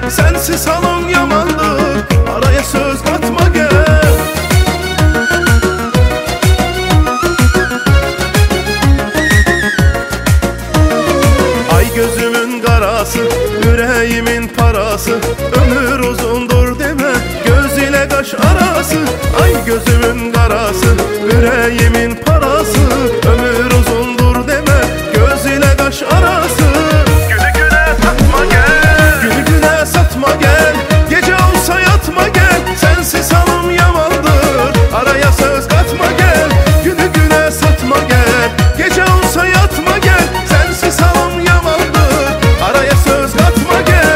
sensiz halım yamandır. Araya söz katma gel. Ay gözümün karası, yüreğimin parası, ömür uzundur deme göz ile kaş arası. Ay gözümün karası, yüreğimin parası, ömür uzundur deme göz ile kaş arası. Günü güne satma gel, günü güne satma gel, gece olsa yatma gel, sensiz halım yamandır. Araya söz katma gel, günü güne satma gel, gece olsa yatma gel, sensiz halım yamandır. Araya söz katma gel.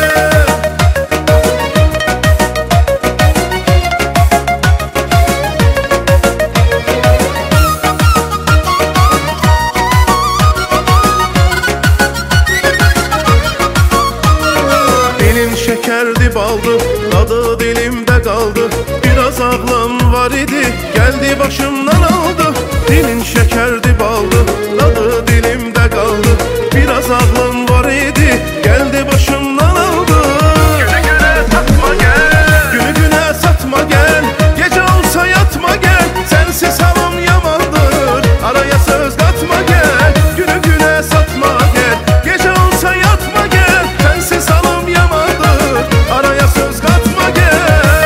Dilin şekerdi baldı, tadı dilimde kaldı. Biraz ağlam var idi, geldi başımdan aldı. Dilin şekerdi baldı, tadı dilimde kaldı. Biraz ağlam var idi, geldi başımdan aldı. Günü güne satma gel, günü güne satma gel, gece olsa yatma gel, sensiz halım yamandır. Araya söz katma gel, günü güne satma gel, gece olsa yatma gel, sensiz halım yamandır. Araya söz katma gel.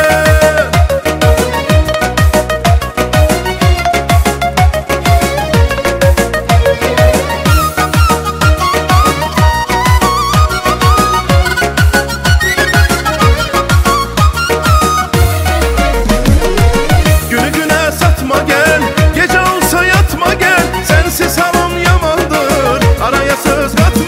Günü güne satma gel, gece olsa yatma gel, sensiz halım yamandır. Araya söz katma